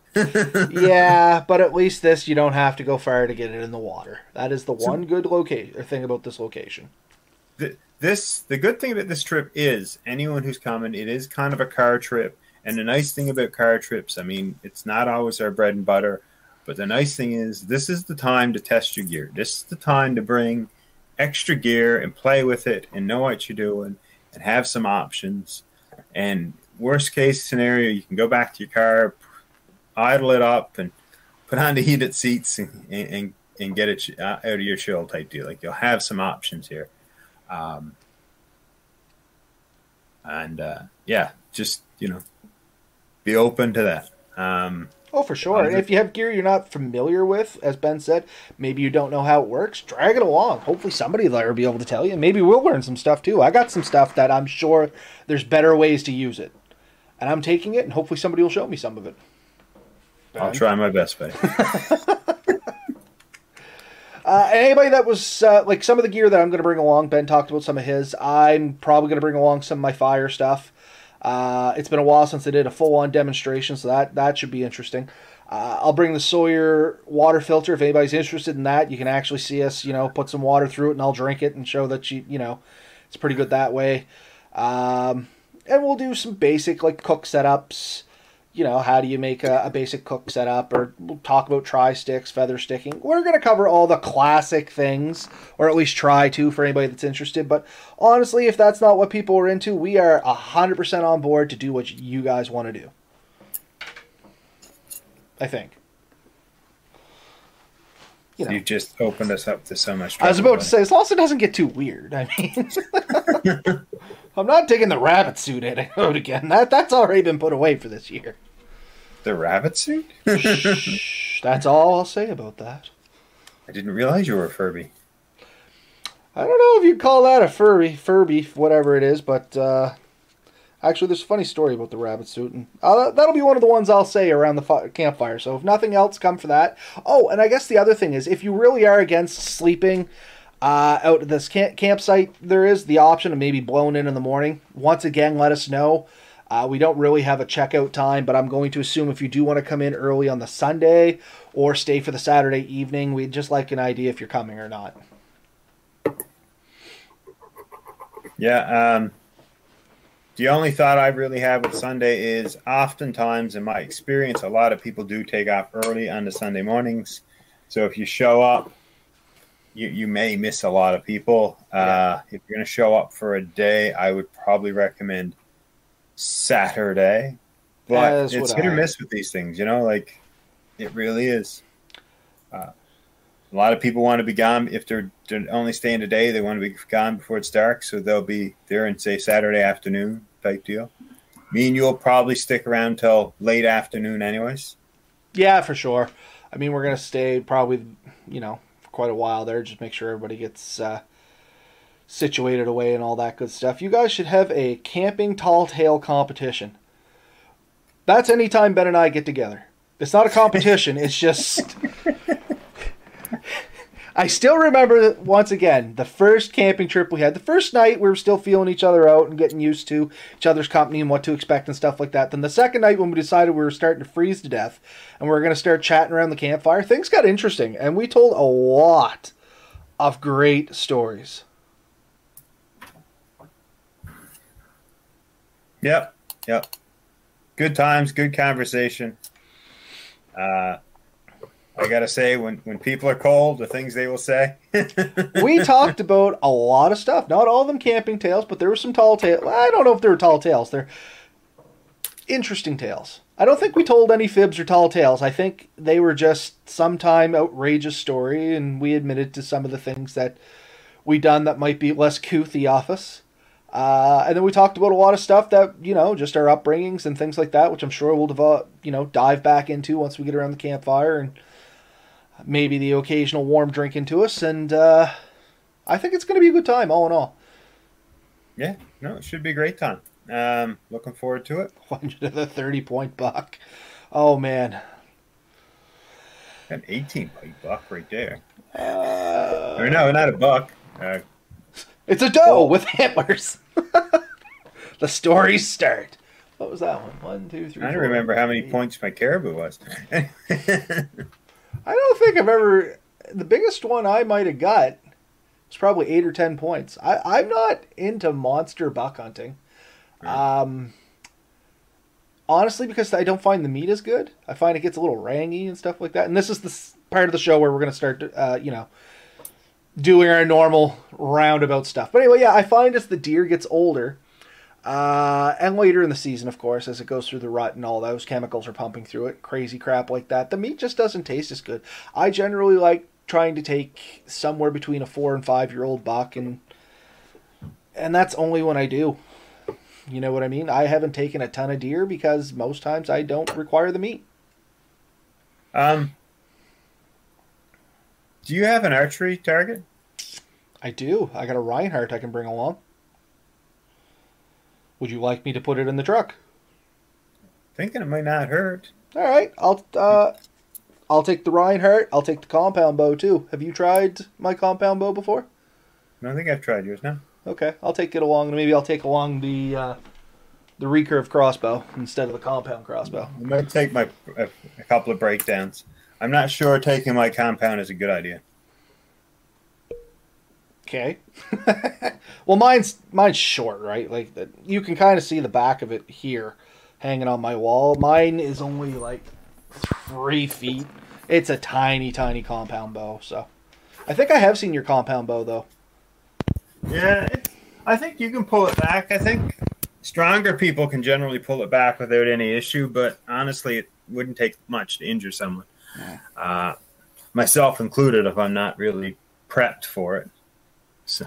Yeah, but at least this, you don't have to go far to get it in the water. That is the so, one good location or thing about this location. The, this the good thing about this trip is anyone who's coming, it is kind of a car trip. And the nice thing about car trips, I mean, it's not always our bread and butter, but the nice thing is this is the time to test your gear. This is the time to bring extra gear and play with it and know what you're doing and have some options. And worst case scenario, you can go back to your car, idle it up, and put on the heated seats and and, and get it out of your chill type deal. Like, you'll have some options here. Um, and, uh, yeah, just, you know, be open to that. Um, oh, for sure. And if you have gear you're not familiar with, as Ben said, maybe you don't know how it works, drag it along. Hopefully somebody there will be able to tell you. Maybe we'll learn some stuff too. I got some stuff that I'm sure there's better ways to use it. And I'm taking it, and hopefully somebody will show me some of it. Ben? I'll try my best, buddy. uh, anybody that was, uh, like some of the gear that I'm going to bring along, Ben talked about some of his. I'm probably going to bring along some of my fire stuff. Uh, it's been a while since I did a full-on demonstration, so that, that should be interesting. Uh, I'll bring the Sawyer water filter. If anybody's interested in that, you can actually see us, you know, put some water through it, and I'll drink it and show that, you, you know, it's pretty good that way. Um, and we'll do some basic, like, cook setups. You know, how do you make a, a basic cook setup, or we'll talk about tri-sticks, feather sticking. We're going to cover all the classic things, or at least try to for anybody that's interested. But honestly, if that's not what people are into, we are one hundred percent on board to do what you guys want to do. I think. You know. You've just opened us up to so much trouble. I was about to say, as long as it doesn't get too weird. I mean... I'm not digging the rabbit suit out again. That that's already been put away for this year. The rabbit suit? Shh, that's all I'll say about that. I didn't realize you were a Furby. I don't know if you'd call that a Furby, Furby, whatever it is, but uh, actually, there's a funny story about the rabbit suit, and uh, that'll be one of the ones I'll say around the fi- campfire. So if nothing else, come for that. Oh, and I guess the other thing is, if you really are against sleeping. Uh, out at this camp- campsite, there is the option of maybe blowing in in the morning. Once again, let us know. Uh, we don't really have a checkout time, but I'm going to assume if you do want to come in early on the Sunday or stay for the Saturday evening, we'd just like an idea if you're coming or not. Yeah, um, the only thought I really have with Sunday is oftentimes, in my experience, a lot of people do take off early on the Sunday mornings. So if you show up, You, you may miss a lot of people. Uh, yeah. If you're going to show up for a day, I would probably recommend Saturday. But As it's hit or miss with these things, you know, like it really is. Uh, a lot of people want to be gone. If they're, they're only staying a day, they want to be gone before it's dark. So they'll be there and say Saturday afternoon type deal. Me and you will probably stick around till late afternoon anyways. Yeah, for sure. I mean, we're going to stay probably, you know, quite a while there, just make sure everybody gets uh, situated away and all that good stuff. You guys should have a camping tall tale competition. That's anytime Ben and I get together. It's not a competition, it's just... I still remember, once again, the first camping trip we had. The first night, we were still feeling each other out and getting used to each other's company and what to expect and stuff like that. Then the second night, when we decided we were starting to freeze to death and we were going to start chatting around the campfire, things got interesting. And we told a lot of great stories. Yep, yep. Good times, good conversation. Uh... I gotta say, when, when people are cold, the things they will say. We talked about a lot of stuff. Not all of them camping tales, but there were some tall tales. I don't know if they were tall tales. They're interesting tales. I don't think we told any fibs or tall tales. I think they were just sometime outrageous story, and we admitted to some of the things that we done that might be less couth the office. Uh, and then we talked about a lot of stuff that, you know, just our upbringings and things like that, which I'm sure we'll develop, you know, dive back into once we get around the campfire and maybe the occasional warm drink into us, and uh, I think it's going to be a good time, all in all. Yeah, no, it should be a great time. Um, looking forward to it. one hundred thirty-point buck. Oh, man. An eighteen-point buck right there. Uh, or no, not a buck. Uh, it's a doe well, with antlers. The stories start What was that one? One, two, three, I don't four, remember how many eight. points my caribou was. I don't think I've ever. The biggest one I might have got was probably eight or ten points. I, I'm not into monster buck hunting. Right. Um, honestly, because I don't find the meat as good. I find it gets a little rangy and stuff like that. And this is the s- part of the show where we're going to start, uh, you know, doing our normal roundabout stuff. But anyway, yeah, I find as the deer gets older, uh, and later in the season, of course, as it goes through the rut and all those chemicals are pumping through it, crazy crap like that, the meat just doesn't taste as good. I generally like trying to take somewhere between a four and five year old buck, and and that's only when I do. You know what I mean? I haven't taken a ton of deer because most times I don't require the meat. Um, do you have an archery target? I do. I got a Reinhardt I can bring along. Would you like me to put it in the truck? Thinking it might not hurt. All right, I'll uh, I'll take the Reinhardt. I'll take the compound bow too. Have you tried my compound bow before? I don't think I've tried yours now. Okay, I'll take it along. Maybe I'll take along the uh, the recurve crossbow instead of the compound crossbow. I might take my a, a couple of breakdowns. I'm not sure taking my compound is a good idea. Okay. Well, mine's mine's short, right? Like you can kind of see the back of it here, hanging on my wall. Mine is only like three feet. It's a tiny, tiny compound bow. So, I think I have seen your compound bow though. Yeah, it, I think you can pull it back. I think stronger people can generally pull it back without any issue, but honestly, it wouldn't take much to injure someone. Uh, myself included, if I'm not really prepped for it. So,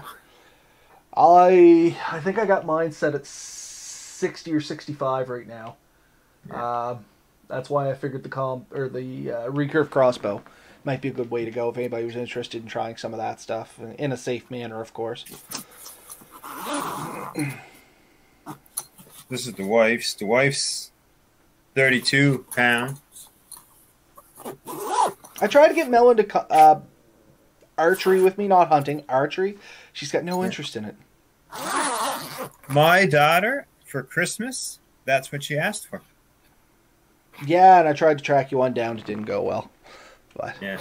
I I think I got mine set at sixty or sixty-five right now. Yeah. Uh, that's why I figured the comp or the uh, recurve crossbow might be a good way to go if anybody was interested in trying some of that stuff in a safe manner, of course. this is the wife's. The wife's thirty-two pounds. I tried to get Mel into co- uh, archery with me, not hunting, archery. She's got no interest in it. My daughter, for Christmas, that's what she asked for. Yeah, and I tried to track you one down. It didn't go well. But Yeah.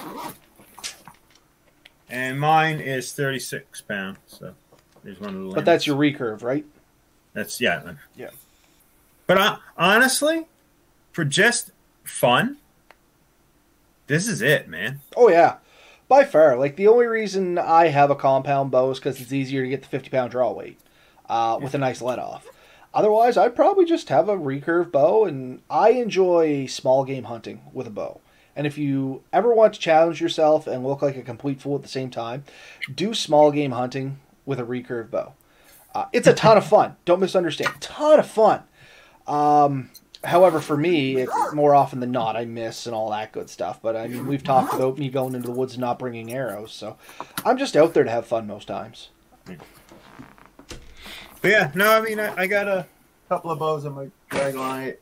And mine is thirty-six pounds. So there's one of the limits. But that's your recurve, right? That's, yeah. Yeah. But uh, honestly, for just fun, this is it, man. Oh, yeah. By far. Like, the only reason I have a compound bow is because it's easier to get the fifty pound draw weight uh, with a nice let off. Otherwise, I'd probably just have a recurve bow, and I enjoy small game hunting with a bow. And if you ever want to challenge yourself and look like a complete fool at the same time, do small game hunting with a recurve bow. Uh, it's a ton of fun. Don't misunderstand. Ton of fun. Um, however, for me, it, more often than not, I miss and all that good stuff. But, I mean, we've talked about me going into the woods and not bringing arrows. So I'm just out there to have fun most times. But yeah, no, I mean, I, I got a couple of bows on my drag line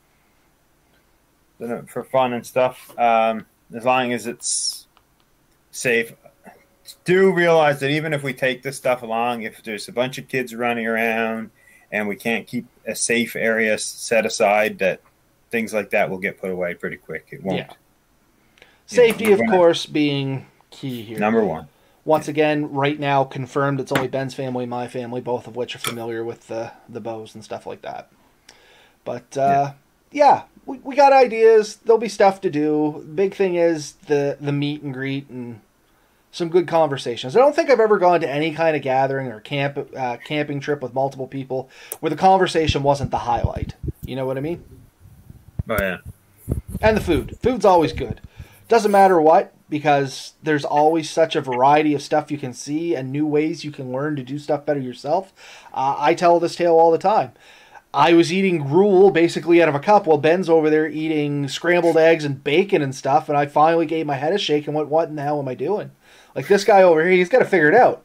for fun and stuff. Um, as long as it's safe. Do realize that even if we take this stuff along, if there's a bunch of kids running around and we can't keep a safe area set aside, that things like that will get put away pretty quick. It won't. Yeah. Safety, know, of course, being key here. Number one. Once again, right now, confirmed it's only Ben's family and my family, both of which are familiar with the, the bows and stuff like that. But, uh, yeah, yeah we, we got ideas. There'll be stuff to do. Big thing is the, the meet and greet and some good conversations. I don't think I've ever gone to any kind of gathering or camp uh, camping trip with multiple people where the conversation wasn't the highlight. You know what I mean? Oh, yeah. And the food. Food's always good. Doesn't matter what, because there's always such a variety of stuff you can see and new ways you can learn to do stuff better yourself. Uh, I tell this tale all the time. I was eating gruel basically out of a cup while Ben's over there eating scrambled eggs and bacon and stuff, and I finally gave my head a shake and went, what in the hell am I doing? Like, this guy over here, he's got to figure it out.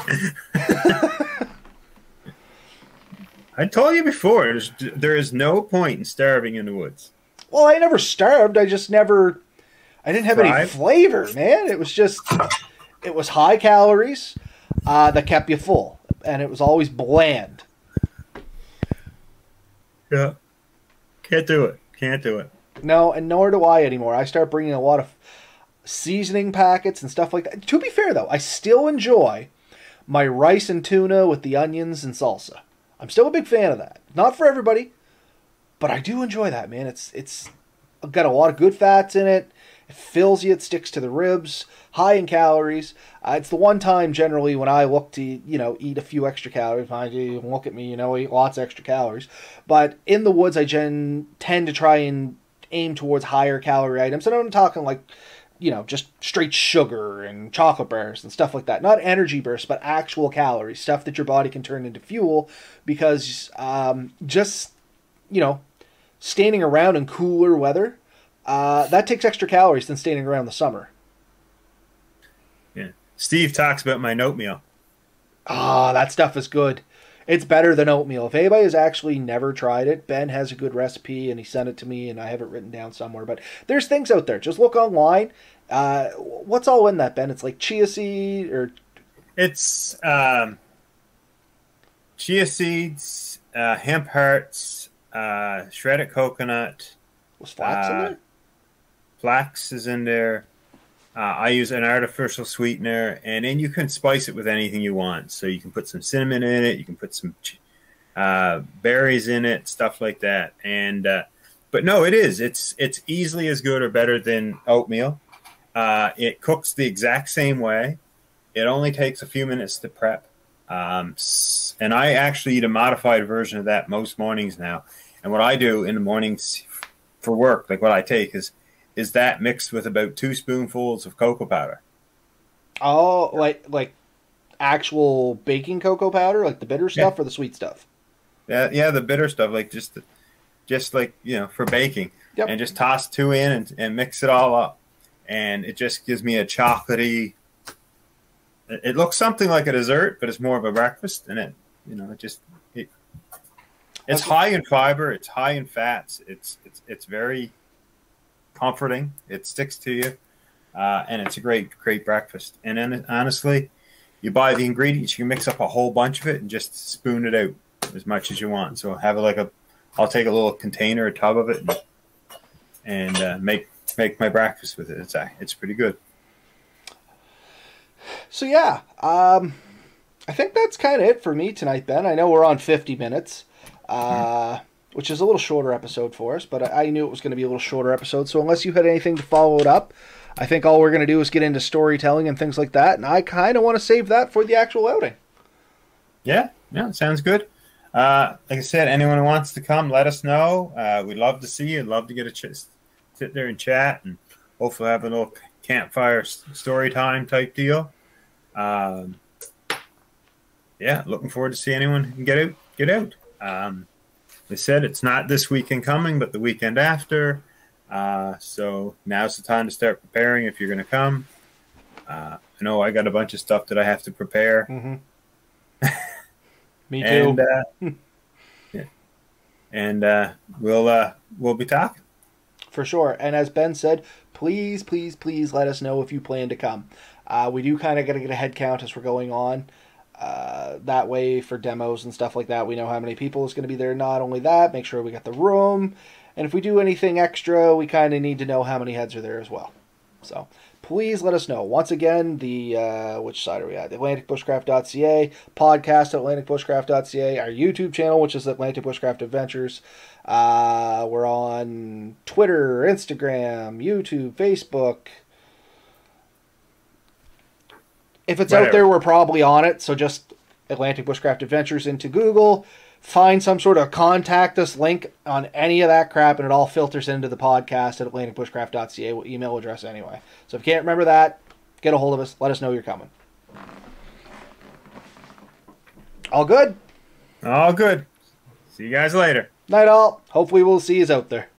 I told you before, there's, there is no point in starving in the woods. Well, I never starved. I just never... I didn't have Thrive. any flavor, man. It was just... It was high calories uh, that kept you full. And it was always bland. Yeah. Can't do it. Can't do it. No, and nor do I anymore. I start bringing a lot of seasoning packets and stuff like that. To be fair, though, I still enjoy my rice and tuna with the onions and salsa. I'm still a big fan of that. Not for everybody, but I do enjoy that, man. It's it's got a lot of good fats in it. It fills you. It sticks to the ribs. High in calories. Uh, it's the one time generally when I look to, you know, eat a few extra calories. Mind you, look at me, you know, eat lots of extra calories. But in the woods, I gen- tend to try and aim towards higher calorie items. And I'm talking like, you know, just straight sugar and chocolate bars and stuff like that. Not energy bursts, but actual calories. Stuff that your body can turn into fuel. Because um, just, you know, standing around in cooler weather, uh, that takes extra calories than standing around in the summer. Yeah. Steve talks about my oatmeal. Ah, that stuff is good. It's better than oatmeal. If anybody has actually never tried it, Ben has a good recipe and he sent it to me and I have it written down somewhere. But there's things out there. Just look online. Uh, what's all in that, Ben? It's like chia seed or... It's um, chia seeds, uh, hemp hearts, uh, shredded coconut. Was flax uh, in there? Flax is in there. Uh, I use an artificial sweetener, and then you can spice it with anything you want. So you can put some cinnamon in it, you can put some uh, berries in it, stuff like that. And uh, but no, it is. It's it's easily as good or better than oatmeal. Uh, it cooks the exact same way. It only takes a few minutes to prep. Um, and I actually eat a modified version of that most mornings now. And what I do in the mornings for work, like what I take is is that mixed with about two spoonfuls of cocoa powder. Oh, like like actual baking cocoa powder, like the bitter stuff Yeah. or the sweet stuff? Yeah, yeah, the bitter stuff, like just just like, you know, for baking. Yep. And just toss two in and, and mix it all up. And it just gives me a chocolatey. It, it looks something like a dessert, but it's more of a breakfast. And it, you know, it just it, it's Okay. high in fiber. It's high in fats. It's it's it's very comforting. It sticks to you, uh, and it's a great great breakfast. And then honestly, you buy the ingredients, you can mix up a whole bunch of it and just spoon it out as much as you want. So have it like a, I'll take a little container, a tub of it, and, and uh, make make my breakfast with it. It's uh, it's pretty good. So yeah, um, I think that's kind of it for me tonight, Ben. I know we're on fifty minutes, uh, mm. which is a little shorter episode for us, but I, I knew it was going to be a little shorter episode. So unless you had anything to follow it up, I think all we're going to do is get into storytelling and things like that, and I kind of want to save that for the actual outing. Yeah, yeah, sounds good. Uh, like I said, anyone who wants to come, let us know. Uh, we'd love to see you. Love to get a chance, sit there and chat, and hopefully have a little campfire story time type deal. Um, yeah, looking forward to see anyone who can get out. Get out. Um, they said it's not this weekend coming, but the weekend after. Uh, so now's the time to start preparing if you're going to come. Uh, I know I got a bunch of stuff that I have to prepare. Mm-hmm. Me too. and uh, yeah. and uh, we'll uh, we'll be talking for sure. And as Ben said, please, please, please let us know if you plan to come. Uh, we do kind of got to get a head count as we're going on. Uh, that way, for demos and stuff like that, we know how many people is going to be there. Not only that, make sure we got the room. And if we do anything extra, we kind of need to know how many heads are there as well. So please let us know. Once again, the uh, which side are we at? Atlantic Bushcraft dot C A, podcast at Atlantic Bushcraft dot C A, our YouTube channel, which is Atlantic Bushcraft Adventures. Uh, we're on Twitter, Instagram, YouTube, Facebook. If it's Whatever. out there, we're probably on it. So just Atlantic Bushcraft Adventures into Google. Find some sort of contact us link on any of that crap, and it all filters into the podcast at Atlantic Bushcraft dot C A email address anyway. So if you can't remember that, get a hold of us. Let us know you're coming. All good? All good. See you guys later. Night all. Hopefully we'll see you out there.